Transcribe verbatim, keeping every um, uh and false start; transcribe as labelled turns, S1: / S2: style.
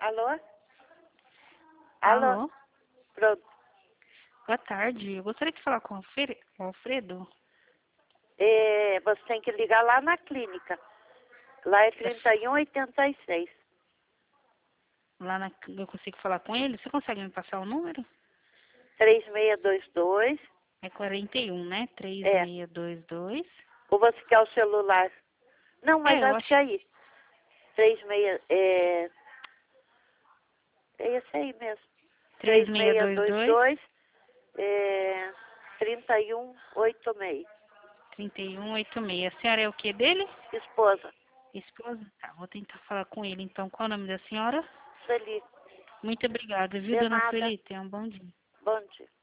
S1: Alô? Alô?
S2: Alô,
S1: Pronto.
S2: boa tarde. Eu gostaria de falar com o Alfre- o Alfredo.
S1: É, você tem que ligar lá na clínica. Lá é trinta e um oitenta e seis.
S2: Lá na, eu consigo falar com ele? Você consegue me passar o número?
S1: três seis dois dois.
S2: É quarenta e um, né? três
S1: É.
S2: seis dois dois.
S1: Ou você quer o celular? Não, mas
S2: É, eu
S1: acho
S2: acho
S1: que é aí. três seis... É, é esse aí mesmo.
S2: três seis dois dois,
S1: três seis dois dois. É, trinta e um oitenta e seis.
S2: três um oito seis. A senhora é o que dele?
S1: Esposa.
S2: Esposa? Tá, vou tentar falar com ele então. Qual é o nome da senhora?
S1: Sueli.
S2: Muito obrigada, viu,
S1: De
S2: dona
S1: nada.
S2: Sueli? Tenha um bom dia.
S1: Bom dia.